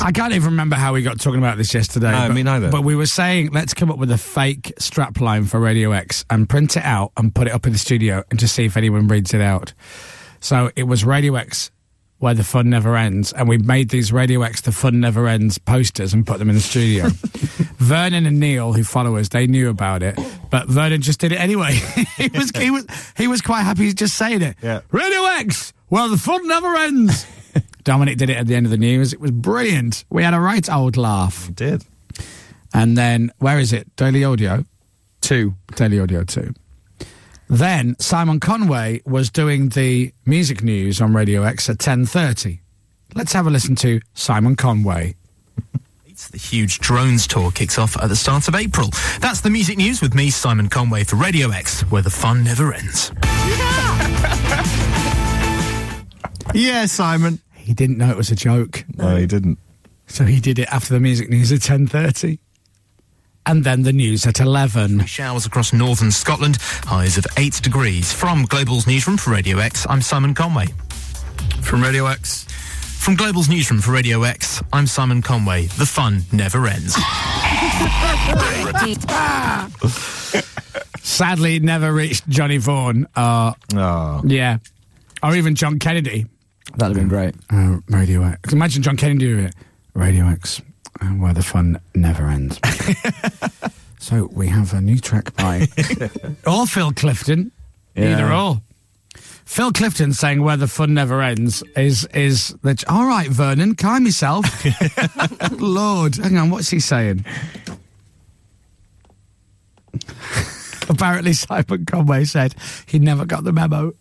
I can't even remember how we got talking about this yesterday. No, me neither. But we were saying, let's come up with a fake strapline for Radio X and print it out and put it up in the studio and just see if anyone reads it out. So it was Radio X, where the fun never ends, and we made these Radio X, the fun never ends posters and put them in the studio. Vernon and Neil, who follow us, they knew about it, but Vernon just did it anyway. he was quite happy just saying it. Yeah. Radio X, where the fun never ends. Dominic did it at the end of the news. It was brilliant. We had a right old laugh. We did. And then, where is it? Daily Audio 2. Daily Audio 2. Then Simon Conway was doing the music news on Radio X at 10:30. Let's have a listen to Simon Conway. The huge drones tour kicks off at the start of April. That's the music news with me, Simon Conway, for Radio X, where the fun never ends. Yeah, Simon. He didn't know it was a joke. No, he didn't. So he did it after the music news at 10:30. And then the news at 11. Showers across northern Scotland, highs of 8 degrees. From Global's newsroom for Radio X, I'm Simon Conway. From Radio X. From Global's newsroom for Radio X, I'm Simon Conway. The fun never ends. Sadly, it never reached Johnny Vaughan. Yeah. Or even John Kennedy. That'd have been great. Radio X. Imagine John Kennedy doing it. Radio X, where the fun never ends. So we have a new track by or Phil Clifton. Yeah. Either or. Phil Clifton saying where the fun never ends is that, all right, Vernon, calm yourself. Lord, hang on, what's he saying? Apparently Simon Conway said he never got the memo.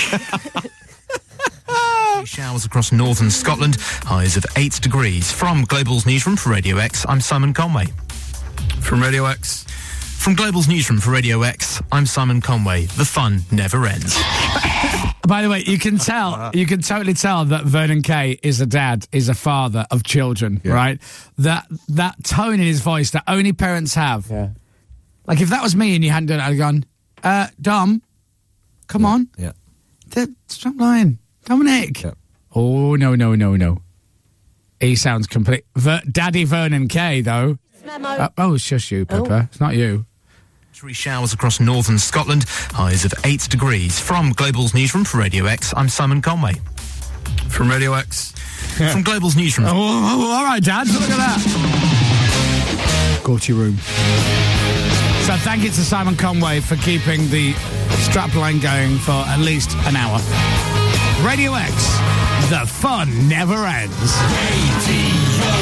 Showers across northern Scotland, highs of 8 degrees. From Global's newsroom for Radio X, I'm Simon Conway. From Radio X. From Global's newsroom for Radio X, I'm Simon Conway. The fun never ends. By the way, you can totally tell that Vernon Kay is a dad, is a father of children, right? That tone in his voice that only parents have. Yeah. Like if that was me and you hadn't done it, I'd gone, Dom, come on. Yeah. Stop lying. Dominic. Yep. Oh, no. He sounds complete. Daddy Vernon Kay, though. Shush you, Pippa. It's not you. Showers across northern Scotland, highs of 8 degrees. From Global's newsroom for Radio X, I'm Simon Conway. From Radio X. From Global's newsroom. All right, Dad. Look at that. Go to your room. So thank you to Simon Conway for keeping the strapline going for at least an hour. Radio X, the fun never ends.